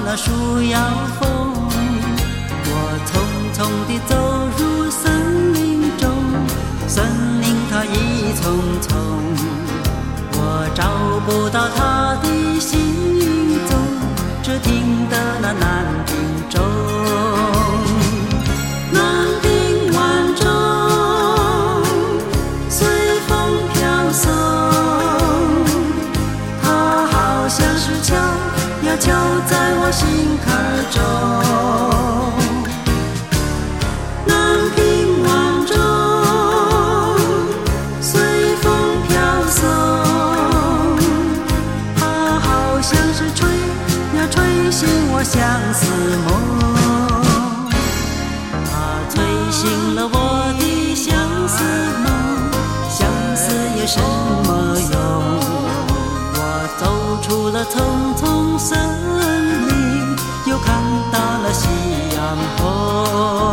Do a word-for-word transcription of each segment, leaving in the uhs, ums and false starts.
那树摇风，我匆匆地走入森林中，森林它一丛丛，我找不到它的行踪，只听得那南屏钟。南屏晚钟随风飘送，它好像是敲呀敲在我心坎中。南屏晚钟随风飘送，它好像是吹呀吹醒我相思梦。它吹醒了我的相思梦，相思有什么用？我走出了丛丛森林，又看到了夕阳红。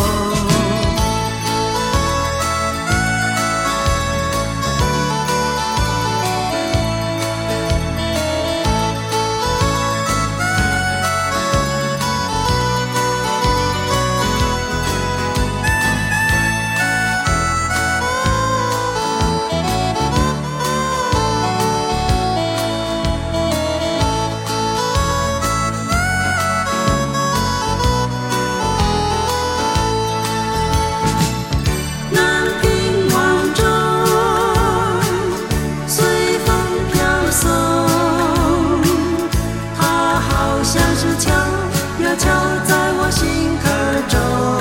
敲在我心坎中，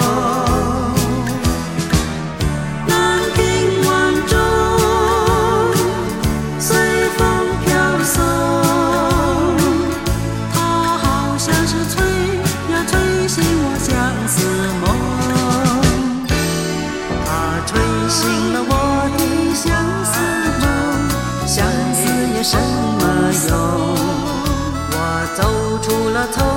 南屏晚钟随风飘送，它好像是吹呀吹醒我相思梦。它吹醒了我的相思梦，相思有什么用？我走出了丛